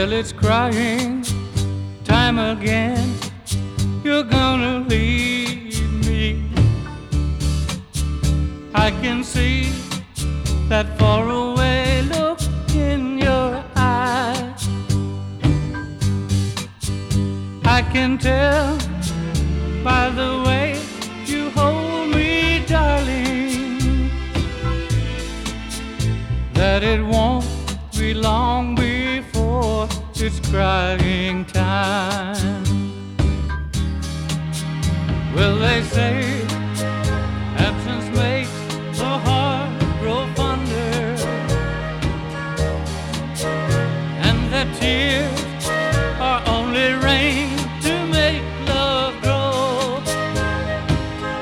Well, it's crying time again. You're gonna leave me. I can see that faraway look in your eyes. I can tell by the way you hold me, darling, that it won't be long before it's crying time. Well, they say